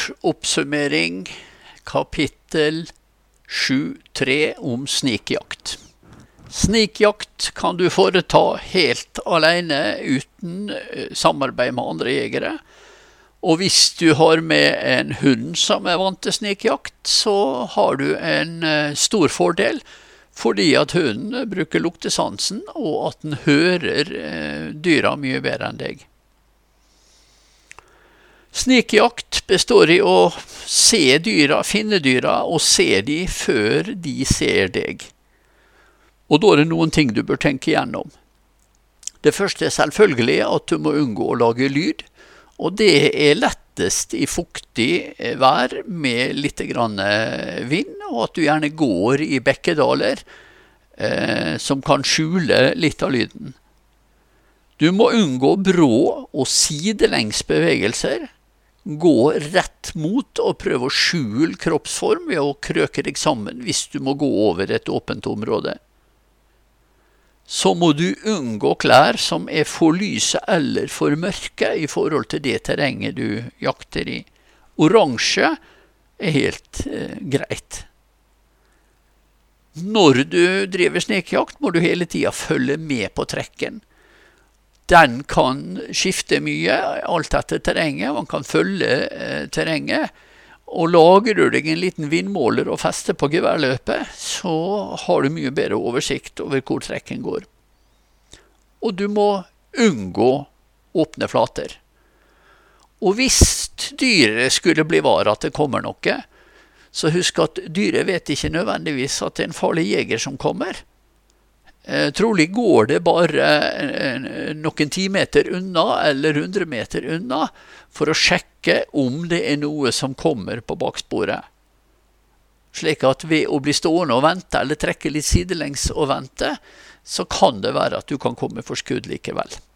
oppsummering, kapittel 7.3 om snikjakt. Snikjakt kan du foreta helt alene uten samarbeid med andre jegere. Og hvis du har med en hund som vant til snikjakt, så har du en stor fordel, fordi at hunden bruker luktesansen, og at den hører dyra mye bedre enn deg. Snikjakt består i å se dyra, finne dyra, og se de før de ser deg. Og da er det noen ting du bør tenke igjennom. Det første er selvfølgelig at du må unngå å lage lyd, og det er lettest i fuktig vær med litt grann vind, og at du gjerne går i bekkedaler som kan skjule litt av lyden. Du må unngå brå og sidelengs bevegelser, gå rett mot og prøve å skjule kroppsform ved å krøke deg sammen hvis du må gå over et åpent område. Så må du unngå klær som er for lyse eller for mørke i forhold til det terrenget du jakter i. Oransje er helt greit. Når du driver snikjakt må du hele tiden følge med på trekken. Den kan skifte mye, alt etter terrenget, man kan følge terrenget, og lager du deg en liten vindmåler og fester på geværløpet, så har du mye bedre oversikt over hvor trekken går. Og du må unngå åpne flater. Og hvis dyret skulle bli var at det kommer noe, så husk at dyret vet ikke nødvendigvis at det er en farlig jeger som kommer. Trolig går det bare noen 10 meter unna eller 100 meter unna for å sjekke om det er noe som kommer på baksporet. Slik at ved å bli stående og vente eller trekke litt sidelengs og vente, så kan det være at du kan komme for skudd likevel.